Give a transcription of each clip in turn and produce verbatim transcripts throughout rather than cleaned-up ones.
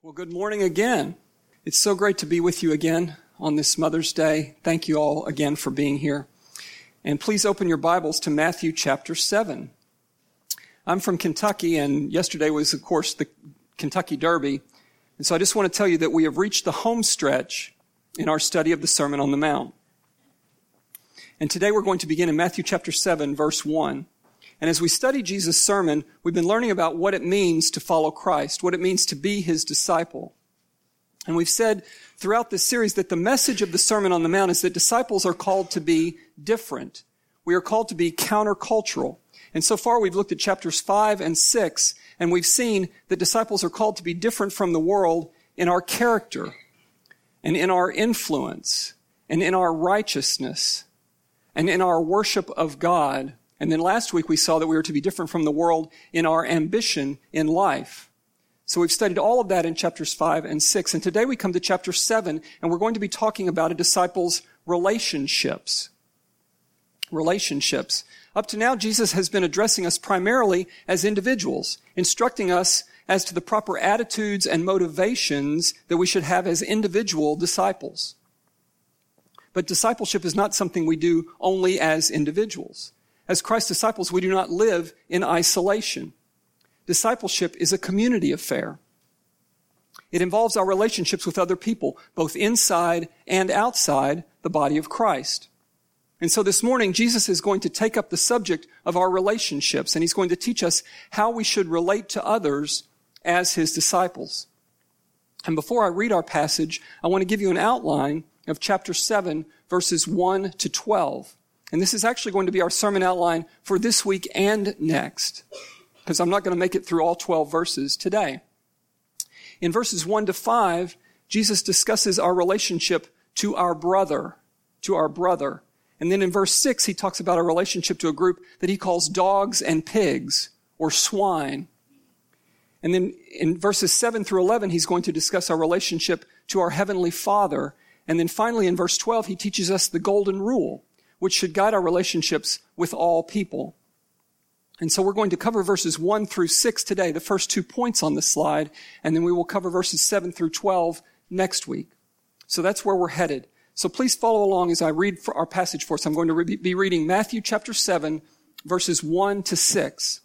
Well, good morning again. It's so great to be with you again on this Mother's Day. Thank you all again for being here. And please open your Bibles to Matthew chapter seven. I'm from Kentucky, and yesterday was, of course, the Kentucky Derby. And so I just want to tell you that we have reached the home stretch in our study of the Sermon on the Mount. And today we're going to begin in Matthew chapter seven, verse one. And as we study Jesus' sermon, we've been learning about what it means to follow Christ, what it means to be his disciple. And we've said throughout this series that the message of the Sermon on the Mount is that disciples are called to be different. We are called to be countercultural. And so far we've looked at chapters five and six, and we've seen that disciples are called to be different from the world in our character, and in our influence, and in our righteousness, and in our worship of God. And then last week we saw that we were to be different from the world in our ambition in life. So we've studied all of that in chapters five and six. And today we come to chapter seven, and we're going to be talking about a disciple's relationships. Relationships. Up to now, Jesus has been addressing us primarily as individuals, instructing us as to the proper attitudes and motivations that we should have as individual disciples. But discipleship is not something we do only as individuals. As Christ's disciples, we do not live in isolation. Discipleship is a community affair. It involves our relationships with other people, both inside and outside the body of Christ. And so this morning, Jesus is going to take up the subject of our relationships, and he's going to teach us how we should relate to others as his disciples. And before I read our passage, I want to give you an outline of chapter seven, verses one to twelve. And this is actually going to be our sermon outline for this week and next, because I'm not going to make it through all twelve verses today. In verses one to five, Jesus discusses our relationship to our brother, to our brother. And then in verse six, he talks about our relationship to a group that he calls dogs and pigs, or swine. And then in verses seven through eleven, he's going to discuss our relationship to our heavenly Father. And then finally in verse twelve, he teaches us the golden rule, which should guide our relationships with all people. And so we're going to cover verses one through six today, the first two points on the slide, and then we will cover verses seven through twelve next week. So that's where we're headed. So please follow along as I read for our passage for us. I'm going to re- be reading Matthew chapter seven, verses one to six.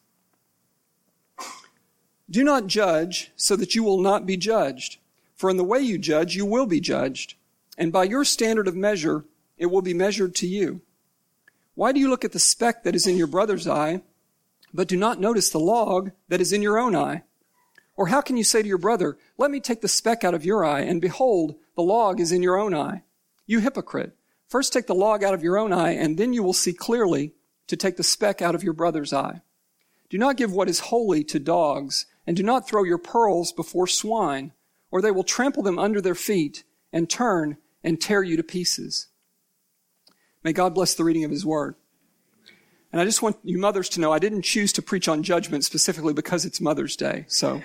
Do not judge so that you will not be judged. For in the way you judge, you will be judged. And by your standard of measure, it will be measured to you. Why do you look at the speck that is in your brother's eye, but do not notice the log that is in your own eye? Or how can you say to your brother, let me take the speck out of your eye, and behold, the log is in your own eye? You hypocrite, first take the log out of your own eye, and then you will see clearly to take the speck out of your brother's eye. Do not give what is holy to dogs, and do not throw your pearls before swine, or they will trample them under their feet and turn and tear you to pieces. May God bless the reading of his word. And I just want you mothers to know I didn't choose to preach on judgment specifically because it's Mother's Day. So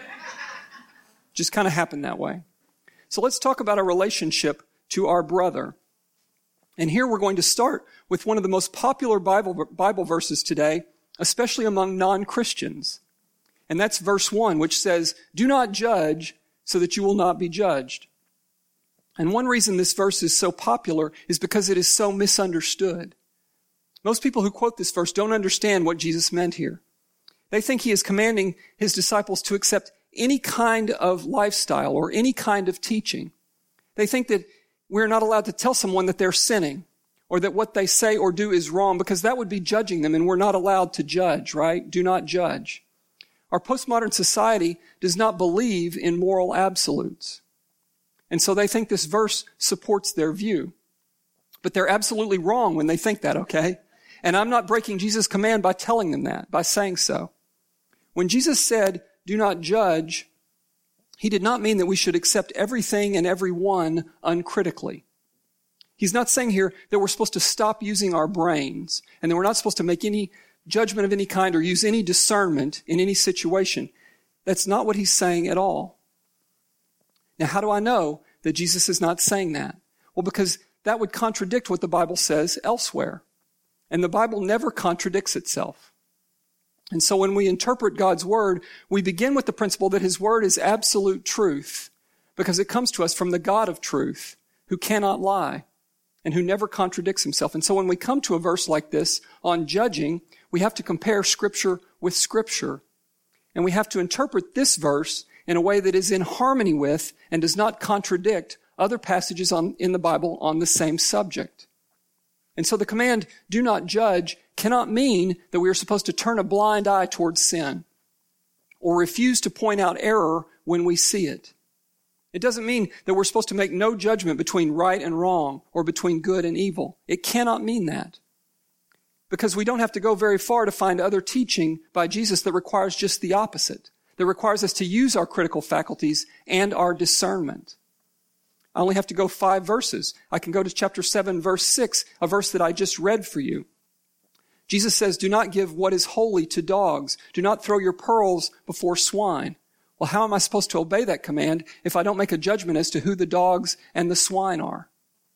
just kind of happened that way. So let's talk about our relationship to our brother. And here we're going to start with one of the most popular Bible, Bible verses today, especially among non-Christians. And that's verse one, which says, do not judge so that you will not be judged. And one reason this verse is so popular is because it is so misunderstood. Most people who quote this verse don't understand what Jesus meant here. They think he is commanding his disciples to accept any kind of lifestyle or any kind of teaching. They think that we're not allowed to tell someone that they're sinning or that what they say or do is wrong because that would be judging them, and we're not allowed to judge, right? Do not judge. Our postmodern society does not believe in moral absolutes. And so they think this verse supports their view. But they're absolutely wrong when they think that, okay? And I'm not breaking Jesus' command by telling them that, by saying so. When Jesus said, do not judge, he did not mean that we should accept everything and everyone uncritically. He's not saying here that we're supposed to stop using our brains and that we're not supposed to make any judgment of any kind or use any discernment in any situation. That's not what he's saying at all. Now, how do I know that Jesus is not saying that? Well, because that would contradict what the Bible says elsewhere. And the Bible never contradicts itself. And so when we interpret God's word, we begin with the principle that his word is absolute truth. because it comes to us from the God of truth, who cannot lie and who never contradicts himself. And so when we come to a verse like this on judging, we have to compare Scripture with Scripture. And we have to interpret this verse in a way that is in harmony with and does not contradict other passages on, in the Bible on the same subject. And so the command, do not judge, cannot mean that we are supposed to turn a blind eye towards sin or refuse to point out error when we see it. It doesn't mean that we're supposed to make no judgment between right and wrong or between good and evil. It cannot mean that. Because we don't have to go very far to find other teaching by Jesus that requires just the opposite, that requires us to use our critical faculties and our discernment. I only have to go five verses. I can go to chapter seven, verse six, a verse that I just read for you. Jesus says, do not give what is holy to dogs. Do not throw your pearls before swine. Well, how am I supposed to obey that command if I don't make a judgment as to who the dogs and the swine are?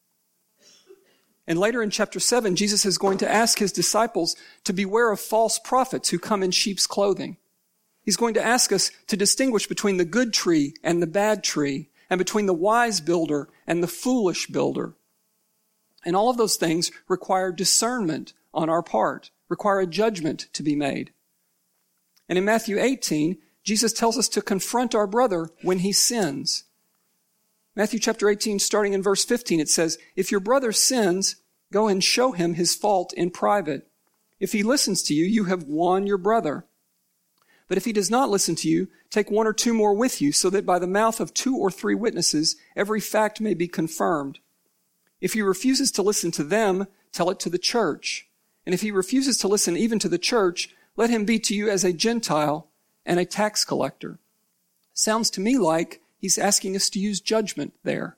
And later in chapter seven, Jesus is going to ask his disciples to beware of false prophets who come in sheep's clothing. He's going to ask us to distinguish between the good tree and the bad tree, and between the wise builder and the foolish builder. And all of those things require discernment on our part, require a judgment to be made. And in Matthew eighteen, Jesus tells us to confront our brother when he sins. Matthew chapter eighteen, starting in verse fifteen, it says, if your brother sins, go and show him his fault in private. If he listens to you, you have won your brother. But if he does not listen to you, take one or two more with you, so that by the mouth of two or three witnesses, every fact may be confirmed. If he refuses to listen to them, tell it to the church. And if he refuses to listen even to the church, let him be to you as a Gentile and a tax collector. Sounds to me like he's asking us to use judgment there.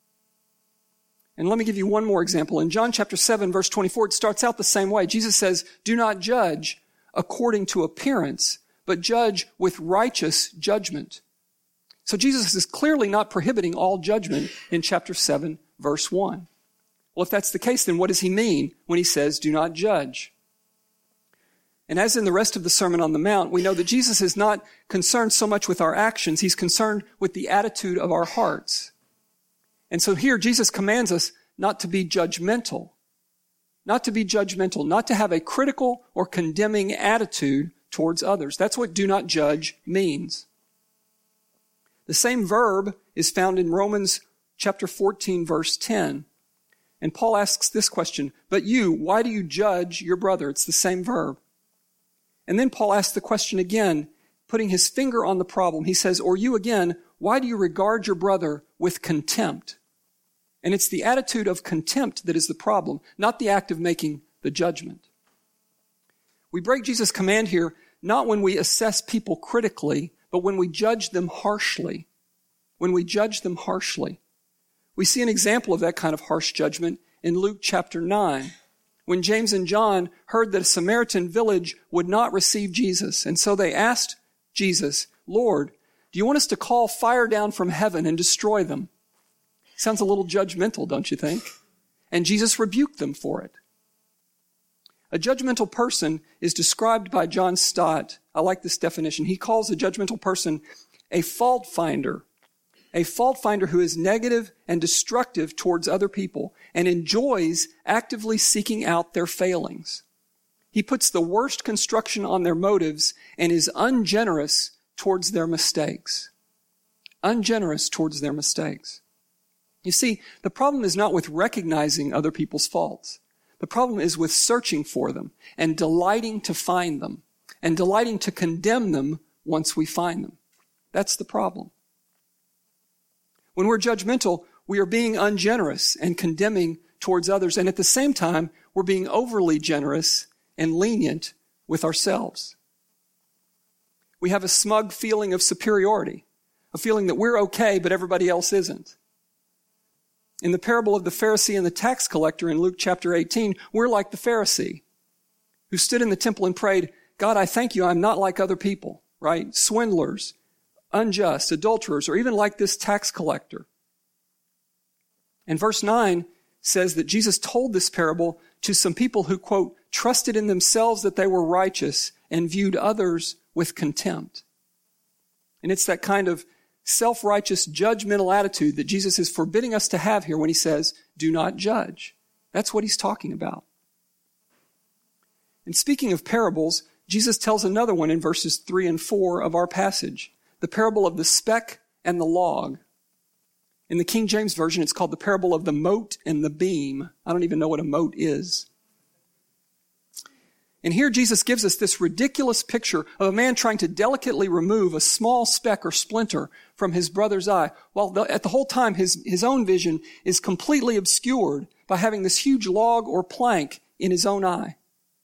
And let me give you one more example. In John chapter seven, verse twenty-four, it starts out the same way. Jesus says, do not judge according to appearance, but judge with righteous judgment. So Jesus is clearly not prohibiting all judgment in chapter seven, verse one. Well, if that's the case, then what does he mean when he says, do not judge? And as in the rest of the Sermon on the Mount, we know that Jesus is not concerned so much with our actions. He's concerned with the attitude of our hearts. And so here, Jesus commands us not to be judgmental, not to be judgmental, not to have a critical or condemning attitude towards others. That's what do not judge means. The same verb is found in Romans chapter fourteen, verse ten. And Paul asks this question, but you, why do you judge your brother? It's the same verb. And then Paul asks the question again, putting his finger on the problem. He says, or you again, why do you regard your brother with contempt? And it's the attitude of contempt that is the problem, not the act of making the judgment. We break Jesus' command here not when we assess people critically, but when we judge them harshly. When we judge them harshly. We see an example of that kind of harsh judgment in Luke chapter nine, when James and John heard that a Samaritan village would not receive Jesus. And so they asked Jesus, Lord, do you want us to call fire down from heaven and destroy them? Sounds a little judgmental, don't you think? And Jesus rebuked them for it. A judgmental person is described by John Stott. I like this definition. He calls a judgmental person a fault finder. A fault finder who is negative and destructive towards other people and enjoys actively seeking out their failings. He puts the worst construction on their motives and is ungenerous towards their mistakes. Ungenerous towards their mistakes. You see, the problem is not with recognizing other people's faults. The problem is with searching for them and delighting to find them and delighting to condemn them once we find them. That's the problem. When we're judgmental, we are being ungenerous and condemning towards others, and at the same time, we're being overly generous and lenient with ourselves. We have a smug feeling of superiority, a feeling that we're okay, but everybody else isn't. In the parable of the Pharisee and the tax collector in Luke chapter eighteen, we're like the Pharisee who stood in the temple and prayed, God, I thank you, I'm not like other people, right? Swindlers, unjust, adulterers, or even like this tax collector. And verse nine says that Jesus told this parable to some people who, quote, trusted in themselves that they were righteous and viewed others with contempt. And it's that kind of self-righteous, judgmental attitude that Jesus is forbidding us to have here when he says, do not judge. That's what he's talking about. And speaking of parables, Jesus tells another one in verses three and four of our passage, the parable of the speck and the log. In the King James Version, it's called the parable of the mote and the beam. I don't even know what a mote is. And here Jesus gives us this ridiculous picture of a man trying to delicately remove a small speck or splinter from his brother's eye, while the, at the whole time his, his own vision is completely obscured by having this huge log or plank in his own eye.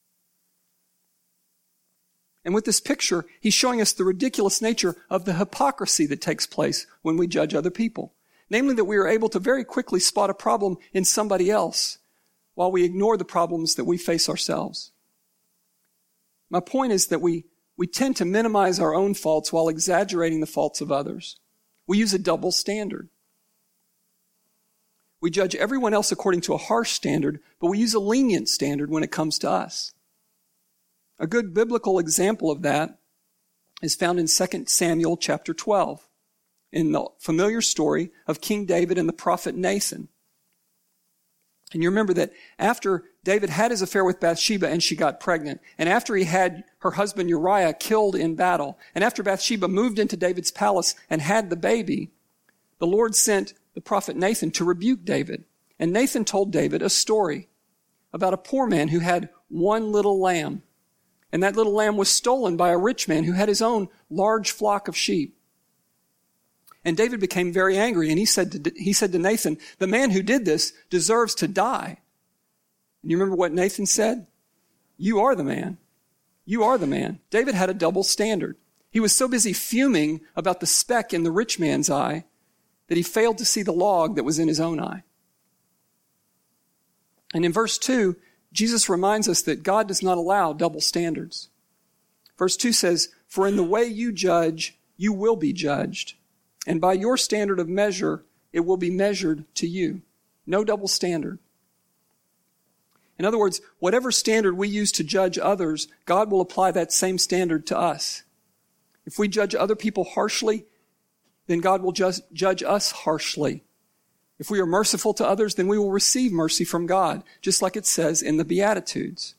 And with this picture, he's showing us the ridiculous nature of the hypocrisy that takes place when we judge other people. Namely, that we are able to very quickly spot a problem in somebody else while we ignore the problems that we face ourselves. My point is that we, we tend to minimize our own faults while exaggerating the faults of others. We use a double standard. We judge everyone else according to a harsh standard, but we use a lenient standard when it comes to us. A good biblical example of that is found in Second Samuel chapter twelve, in the familiar story of King David and the prophet Nathan. And you remember that after David had his affair with Bathsheba and she got pregnant, and after he had her husband Uriah killed in battle, and after Bathsheba moved into David's palace and had the baby, the Lord sent the prophet Nathan to rebuke David. And Nathan told David a story about a poor man who had one little lamb. And that little lamb was stolen by a rich man who had his own large flock of sheep. And David became very angry, and he said to, he said to Nathan, the man who did this deserves to die. And you remember what Nathan said? You are the man. You are the man. David had a double standard. He was so busy fuming about the speck in the rich man's eye that he failed to see the log that was in his own eye. And in verse two, Jesus reminds us that God does not allow double standards. Verse two says, for in the way you judge, you will be judged. And by your standard of measure, it will be measured to you. No double standard. In other words, whatever standard we use to judge others, God will apply that same standard to us. If we judge other people harshly, then God will just judge us harshly. If we are merciful to others, then we will receive mercy from God, just like it says in the Beatitudes.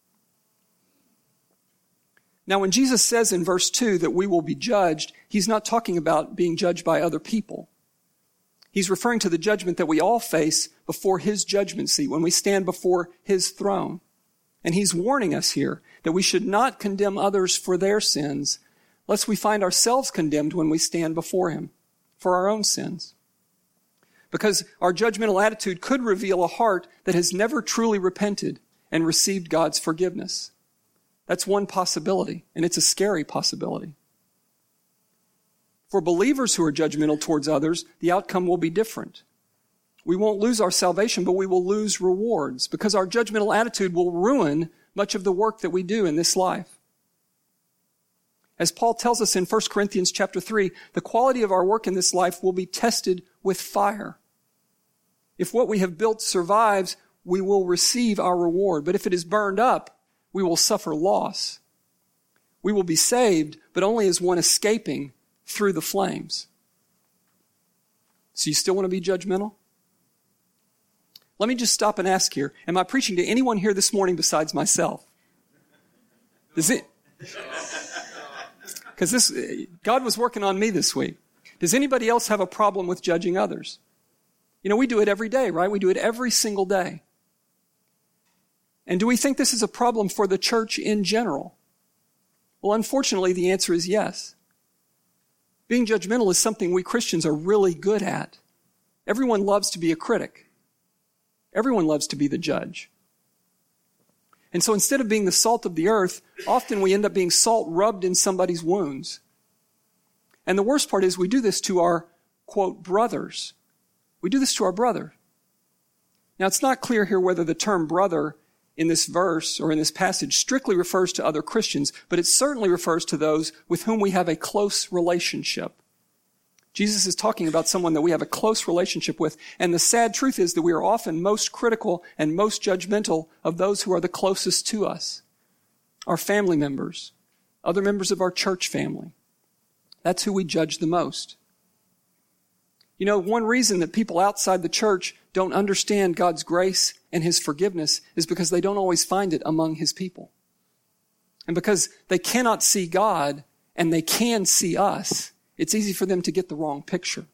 Now, when Jesus says in verse two that we will be judged, he's not talking about being judged by other people. He's referring to the judgment that we all face before his judgment seat, when we stand before his throne. And he's warning us here that we should not condemn others for their sins, lest we find ourselves condemned when we stand before him for our own sins. Because our judgmental attitude could reveal a heart that has never truly repented and received God's forgiveness. That's one possibility, and it's a scary possibility. For believers who are judgmental towards others, the outcome will be different. We won't lose our salvation, but we will lose rewards, because our judgmental attitude will ruin much of the work that we do in this life. As Paul tells us in First Corinthians chapter three, the quality of our work in this life will be tested with fire. If what we have built survives, we will receive our reward. But if it is burned up, we will suffer loss. We will be saved, but only as one escaping through the flames. So you still want to be judgmental? Let me just stop and ask here. Am I preaching to anyone here this morning besides myself? Does it? Because this, God was working on me this week. Does anybody else have a problem with judging others? You know, we do it every day, right? We do it every single day. And do we think this is a problem for the church in general? Well, unfortunately, the answer is yes. Being judgmental is something we Christians are really good at. Everyone loves to be a critic. Everyone loves to be the judge. And so instead of being the salt of the earth, often we end up being salt rubbed in somebody's wounds. And the worst part is we do this to our, quote, brothers. We do this to our brother. Now, it's not clear here whether the term brother in this verse or in this passage strictly refers to other Christians, but it certainly refers to those with whom we have a close relationship. Jesus is talking about someone that we have a close relationship with, and the sad truth is that we are often most critical and most judgmental of those who are the closest to us. Our family members, other members of our church family. That's who we judge the most. You know, one reason that people outside the church don't understand God's grace and his forgiveness is because they don't always find it among his people. And because they cannot see God and they can see us, it's easy for them to get the wrong picture.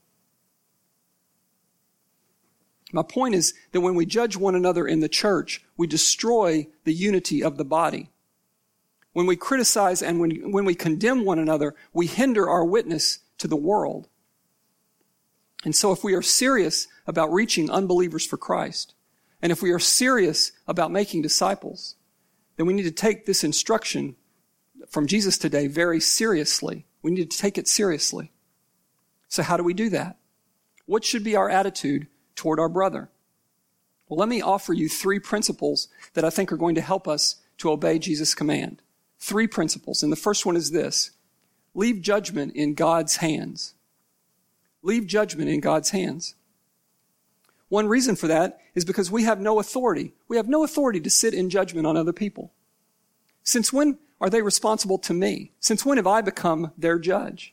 My point is that when we judge one another in the church, we destroy the unity of the body. When we criticize and when, when we condemn one another, we hinder our witness to the world. And so if we are serious about reaching unbelievers for Christ, and if we are serious about making disciples, then we need to take this instruction from Jesus today very seriously. We need to take it seriously. So how do we do that? What should be our attitude toward our brother? Well, let me offer you three principles that I think are going to help us to obey Jesus' command. Three principles. And the first one is this: leave judgment in God's hands. Leave judgment in God's hands. One reason for that is because we have no authority. We have no authority to sit in judgment on other people. Since when are they responsible to me? Since when have I become their judge?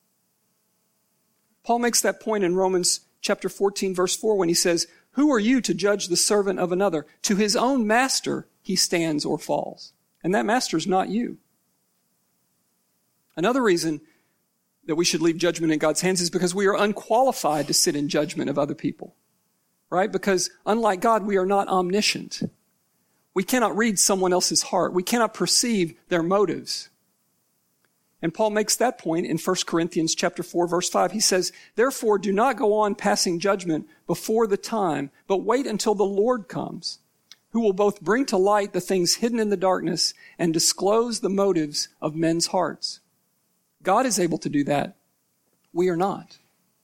Paul makes that point in Romans chapter fourteen, verse four, when he says, "Who are you to judge the servant of another? To his own master he stands or falls." And that master is not you. Another reason that we should leave judgment in God's hands is because we are unqualified to sit in judgment of other people. Right? Because unlike God, we are not omniscient. We cannot read someone else's heart. We cannot perceive their motives. And Paul makes that point in First Corinthians chapter four, verse five. He says, "Therefore do not go on passing judgment before the time, but wait until the Lord comes, who will both bring to light the things hidden in the darkness and disclose the motives of men's hearts." God is able to do that. We are not.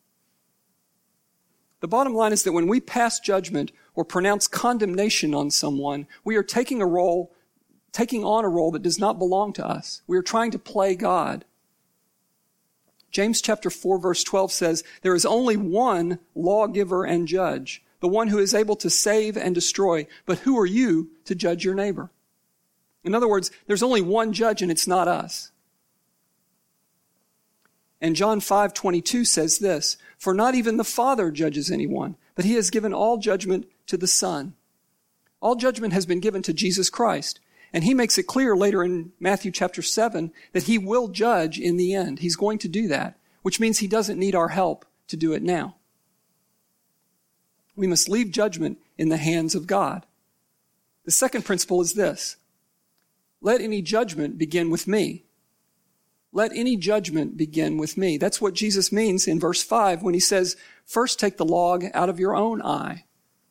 The bottom line is that when we pass judgment or pronounce condemnation on someone, we are taking a role, taking on a role that does not belong to us. We are trying to play God. James chapter four, verse twelve says, "There is only one lawgiver and judge, the one who is able to save and destroy. But who are you to judge your neighbor?" In other words, there's only one judge and it's not us. And John five twenty-two says this, "For not even the Father judges anyone, but he has given all judgment to the Son." All judgment has been given to Jesus Christ. And he makes it clear later in Matthew chapter seven that he will judge in the end. He's going to do that, which means he doesn't need our help to do it now. We must leave judgment in the hands of God. The second principle is this: let any judgment begin with me. Let any judgment begin with me. That's what Jesus means in verse five when he says, "First take the log out of your own eye."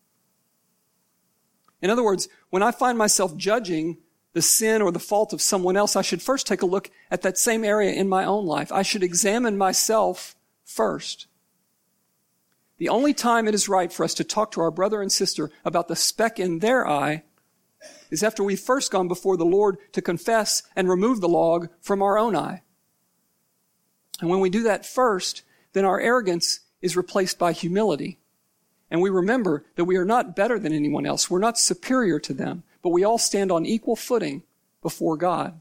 In other words, when I find myself judging the sin or the fault of someone else, I should first take a look at that same area in my own life. I should examine myself first. The only time it is right for us to talk to our brother and sister about the speck in their eye is after we've first gone before the Lord to confess and remove the log from our own eye. And when we do that first, then our arrogance is replaced by humility. And we remember that we are not better than anyone else. We're not superior to them, but we all stand on equal footing before God.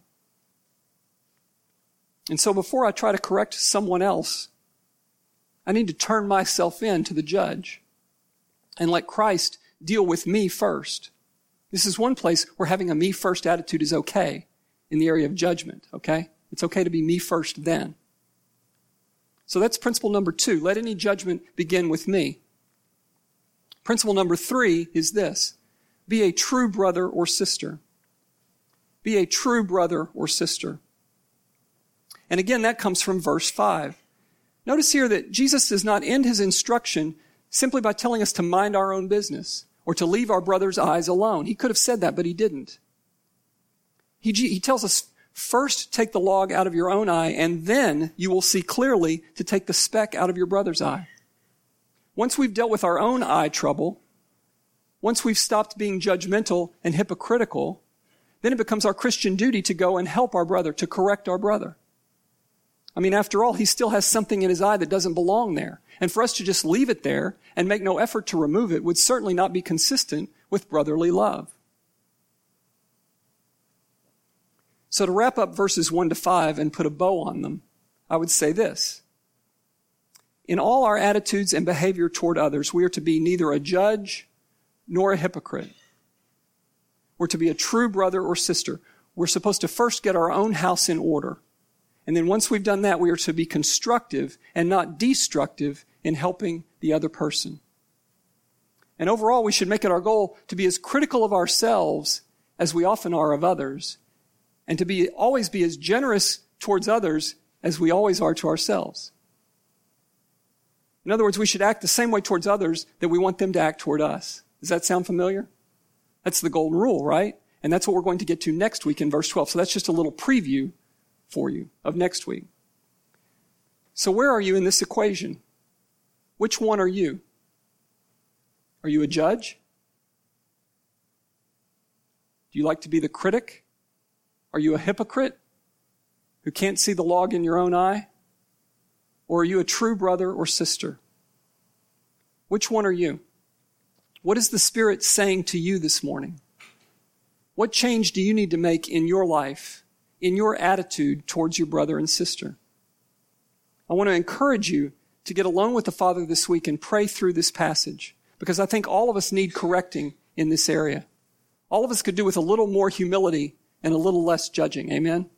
And so before I try to correct someone else, I need to turn myself in to the judge and let Christ deal with me first. This is one place where having a me first attitude is okay in the area of judgment, okay? It's okay to be me first then. So that's principle number two. Let any judgment begin with me. Principle number three is this: be a true brother or sister. Be a true brother or sister. And again, that comes from verse five. Notice here that Jesus does not end his instruction simply by telling us to mind our own business or to leave our brother's eyes alone. He could have said that, but he didn't. He, he tells us, first take the log out of your own eye, and then you will see clearly to take the speck out of your brother's eye. Once we've dealt with our own eye trouble, once we've stopped being judgmental and hypocritical, then it becomes our Christian duty to go and help our brother, to correct our brother. I mean, after all, he still has something in his eye that doesn't belong there. And for us to just leave it there and make no effort to remove it would certainly not be consistent with brotherly love. So to wrap up verses one to five and put a bow on them, I would say this: in all our attitudes and behavior toward others, we are to be neither a judge nor a hypocrite. We're to be a true brother or sister. We're supposed to first get our own house in order. And then once we've done that, we are to be constructive and not destructive in helping the other person. And overall, we should make it our goal to be as critical of ourselves as we often are of others, and to be always be as generous towards others as we always are to ourselves. In other words, we should act the same way towards others that we want them to act toward us. Does that sound familiar? That's the golden rule, right? And that's what we're going to get to next week in verse twelve. So that's just a little preview for you of next week. So where are you in this equation? Which one are you? Are you a judge? Do you like to be the critic? Are you a hypocrite who can't see the log in your own eye? Or are you a true brother or sister? Which one are you? What is the Spirit saying to you this morning? What change do you need to make in your life, in your attitude towards your brother and sister? I want to encourage you to get alone with the Father this week and pray through this passage, because I think all of us need correcting in this area. All of us could do with a little more humility and a little less judging. Amen?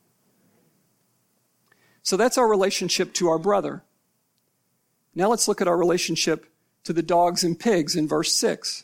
So that's our relationship to our brother. Now let's look at our relationship to the dogs and pigs in verse six.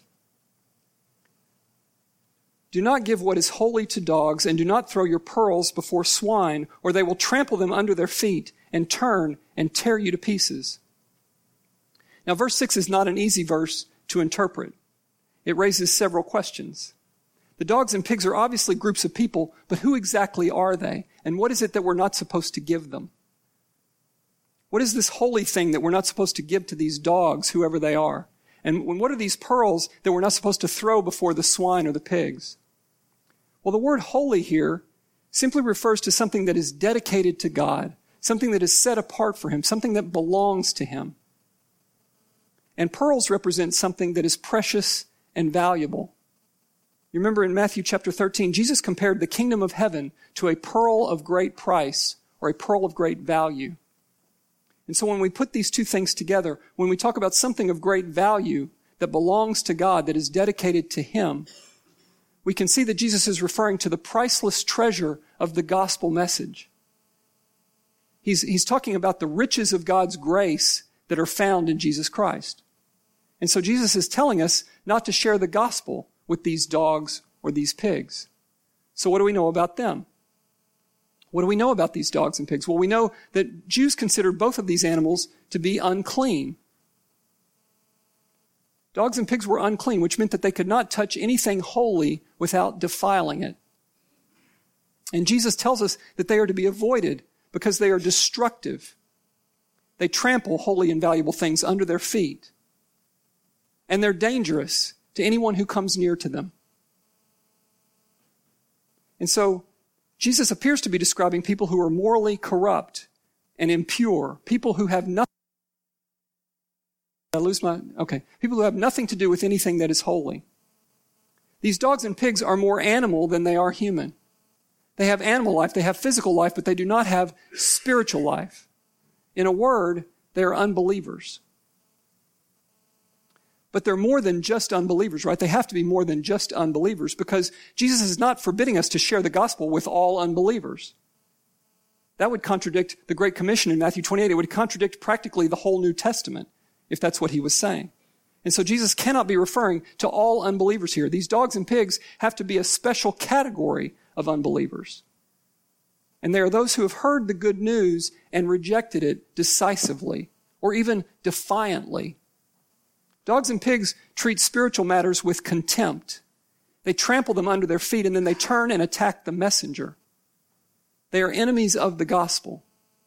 Do not give what is holy to dogs, and do not throw your pearls before swine, or they will trample them under their feet and turn and tear you to pieces. Now, verse six is not an easy verse to interpret. It raises several questions. The dogs and pigs are obviously groups of people, but who exactly are they? And what is it that we're not supposed to give them? What is this holy thing that we're not supposed to give to these dogs, whoever they are? And what are these pearls that we're not supposed to throw before the swine or the pigs? Well, the word holy here simply refers to something that is dedicated to God, something that is set apart for Him, something that belongs to Him. And pearls represent something that is precious and valuable. You remember in Matthew chapter thirteen, Jesus compared the kingdom of heaven to a pearl of great price, or a pearl of great value. And so when we put these two things together, when we talk about something of great value that belongs to God, that is dedicated to Him, we can see that Jesus is referring to the priceless treasure of the gospel message. He's, he's talking about the riches of God's grace that are found in Jesus Christ. And so Jesus is telling us not to share the gospel with these dogs or these pigs. So what do we know about them? What do we know about these dogs and pigs? Well, we know that Jews considered both of these animals to be unclean. Dogs and pigs were unclean, which meant that they could not touch anything holy without defiling it. And Jesus tells us that they are to be avoided because they are destructive. They trample holy and valuable things under their feet. And they're dangerous to anyone who comes near to them. And so, Jesus appears to be describing people who are morally corrupt and impure, people who have nothing. I lose my, okay. People who have nothing to do with anything that is holy. These dogs and pigs are more animal than they are human. They have animal life, they have physical life, but they do not have spiritual life. In a word, they are unbelievers. But they're more than just unbelievers, right? They have to be more than just unbelievers, because Jesus is not forbidding us to share the gospel with all unbelievers. That would contradict the Great Commission in Matthew twenty-eight. It would contradict practically the whole New Testament, if that's what he was saying. And so Jesus cannot be referring to all unbelievers here. These dogs and pigs have to be a special category of unbelievers. And they are those who have heard the good news and rejected it decisively, or even defiantly. Dogs and pigs treat spiritual matters with contempt. They trample them under their feet, and then they turn and attack the messenger. They are enemies of the gospel.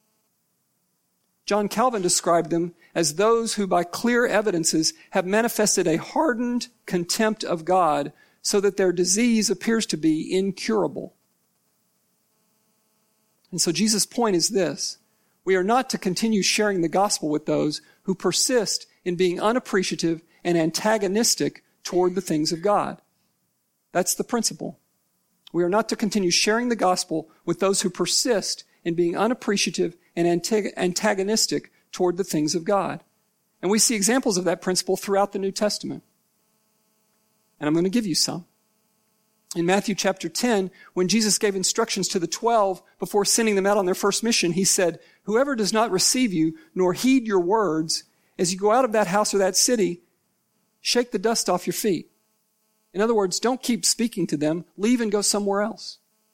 John Calvin described them as those who by clear evidences have manifested a hardened contempt of God, so that their disease appears to be incurable. And so Jesus' point is this: we are not to continue sharing the gospel with those who persist in being unappreciative and antagonistic toward the things of God. That's the principle. We are not to continue sharing the gospel with those who persist in being unappreciative and antagonistic toward the things of God. And we see examples of that principle throughout the New Testament. And I'm going to give you some. In Matthew chapter ten, when Jesus gave instructions to the twelve before sending them out on their first mission, he said, "Whoever does not receive you nor heed your words, as you go out of that house or that city, shake the dust off your feet." In other words, don't keep speaking to them. Leave and go somewhere else.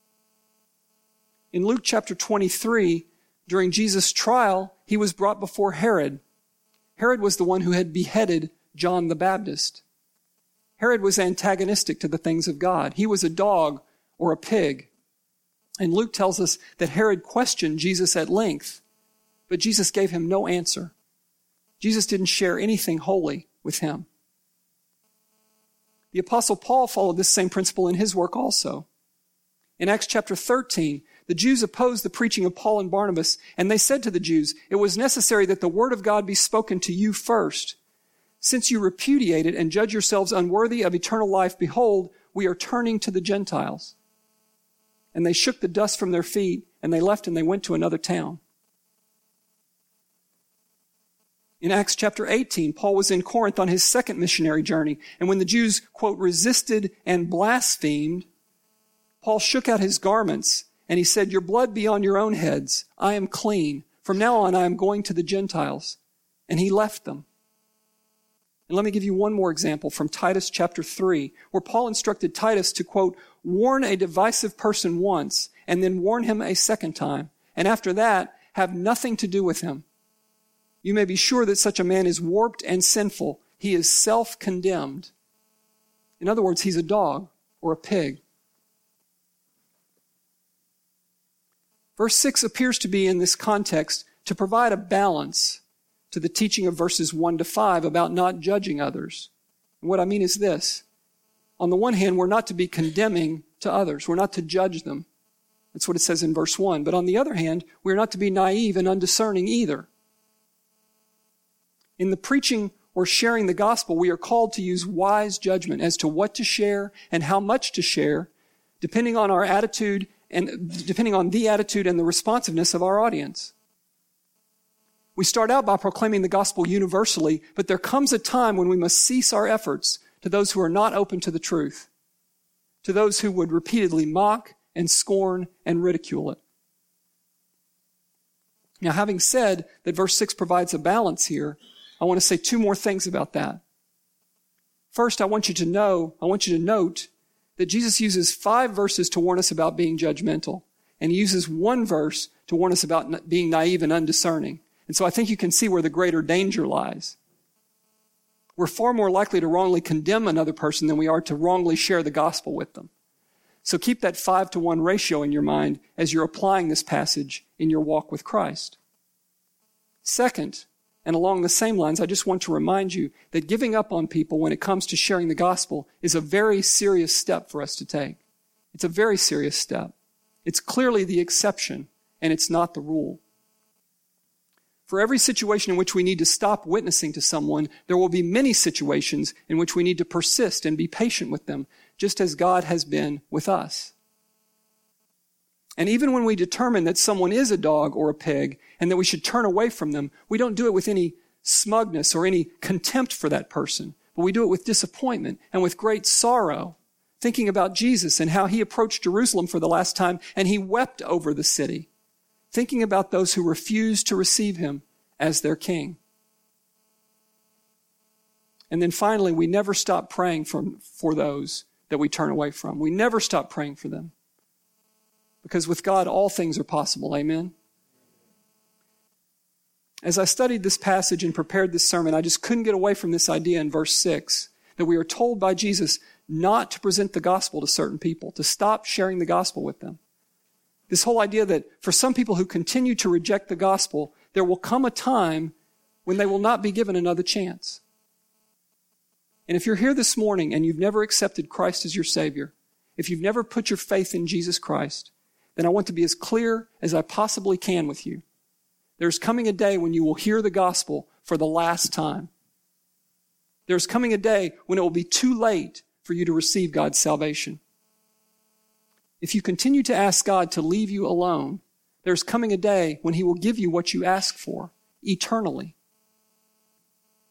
In Luke chapter twenty-three, during Jesus' trial, he was brought before Herod. Herod was the one who had beheaded John the Baptist. Herod was antagonistic to the things of God. He was a dog or a pig. And Luke tells us that Herod questioned Jesus at length, but Jesus gave him no answer. Jesus didn't share anything holy with him. The Apostle Paul followed this same principle in his work also. In Acts chapter thirteen, the Jews opposed the preaching of Paul and Barnabas, and they said to the Jews, "It was necessary that the word of God be spoken to you first. Since you repudiate it and judge yourselves unworthy of eternal life, behold, we are turning to the Gentiles." And they shook the dust from their feet, and they left and they went to another town. In Acts chapter eighteen, Paul was in Corinth on his second missionary journey, and when the Jews, quote, resisted and blasphemed, Paul shook out his garments, and he said, "Your blood be on your own heads. I am clean. From now on, I am going to the Gentiles." And he left them. And let me give you one more example from Titus chapter three, where Paul instructed Titus to, quote, warn a divisive person once, and then warn him a second time. And after that, have nothing to do with him. You may be sure that such a man is warped and sinful. He is self-condemned. In other words, he's a dog or a pig. Verse six appears to be in this context to provide a balance to the teaching of verses one to five about not judging others. And what I mean is this. On the one hand, we're not to be condemning to others. We're not to judge them. That's what it says in verse one. But on the other hand, we're not to be naive and undiscerning either. In the preaching or sharing the gospel, we are called to use wise judgment as to what to share and how much to share, depending on our attitude and depending on the attitude and the responsiveness of our audience. We start out by proclaiming the gospel universally, but there comes a time when we must cease our efforts to those who are not open to the truth, to those who would repeatedly mock and scorn and ridicule it. Now, having said that verse six provides a balance here, I want to say two more things about that. First, I want you to know, I want you to note that Jesus uses five verses to warn us about being judgmental, and he uses one verse to warn us about being naive and undiscerning. And so I think you can see where the greater danger lies. We're far more likely to wrongly condemn another person than we are to wrongly share the gospel with them. So keep that five to one ratio in your mind as you're applying this passage in your walk with Christ. Second, and along the same lines, I just want to remind you that giving up on people when it comes to sharing the gospel is a very serious step for us to take. It's a very serious step. It's clearly the exception, and it's not the rule. For every situation in which we need to stop witnessing to someone, there will be many situations in which we need to persist and be patient with them, just as God has been with us. And even when we determine that someone is a dog or a pig and that we should turn away from them, we don't do it with any smugness or any contempt for that person, but we do it with disappointment and with great sorrow, thinking about Jesus and how he approached Jerusalem for the last time and he wept over the city, thinking about those who refused to receive him as their king. And then finally, we never stop praying for, for those that we turn away from. We never stop praying for them. Because with God, all things are possible. Amen? As I studied this passage and prepared this sermon, I just couldn't get away from this idea in verse six, that we are told by Jesus not to present the gospel to certain people, to stop sharing the gospel with them. This whole idea that for some people who continue to reject the gospel, there will come a time when they will not be given another chance. And if you're here this morning and you've never accepted Christ as your Savior, if you've never put your faith in Jesus Christ, then I want to be as clear as I possibly can with you. There's coming a day when you will hear the gospel for the last time. There's coming a day when it will be too late for you to receive God's salvation. If you continue to ask God to leave you alone, there's coming a day when he will give you what you ask for eternally.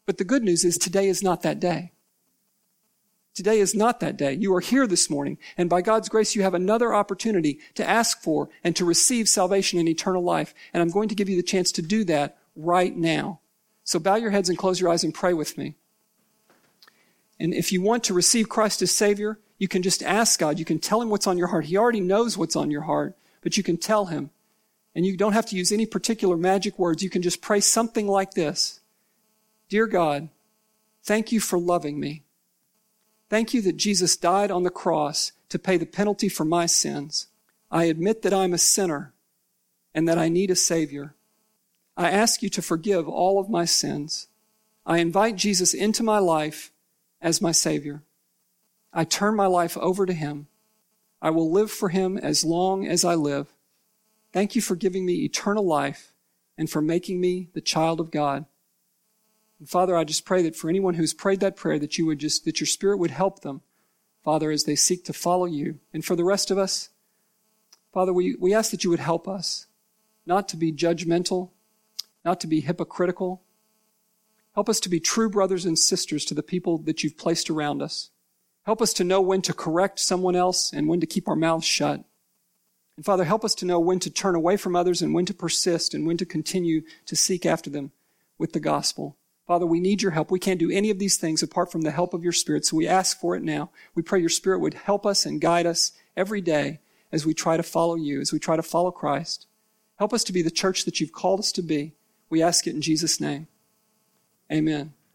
But the good news is today is not that day. Today is not that day. You are here this morning, and by God's grace, you have another opportunity to ask for and to receive salvation and eternal life. And I'm going to give you the chance to do that right now. So bow your heads and close your eyes and pray with me. And if you want to receive Christ as Savior, you can just ask God. You can tell him what's on your heart. He already knows what's on your heart, but you can tell him. And you don't have to use any particular magic words. You can just pray something like this. Dear God, thank you for loving me. Thank you that Jesus died on the cross to pay the penalty for my sins. I admit that I'm a sinner and that I need a Savior. I ask you to forgive all of my sins. I invite Jesus into my life as my Savior. I turn my life over to him. I will live for him as long as I live. Thank you for giving me eternal life and for making me the child of God. And Father, I just pray that for anyone who's prayed that prayer, that you would just, that your Spirit would help them, Father, as they seek to follow you. And for the rest of us, Father, we, we ask that you would help us not to be judgmental, not to be hypocritical. Help us to be true brothers and sisters to the people that you've placed around us. Help us to know when to correct someone else and when to keep our mouths shut. And Father, help us to know when to turn away from others and when to persist and when to continue to seek after them with the gospel. Father, we need your help. We can't do any of these things apart from the help of your Spirit, so we ask for it now. We pray your Spirit would help us and guide us every day as we try to follow you, as we try to follow Christ. Help us to be the church that you've called us to be. We ask it in Jesus' name. Amen.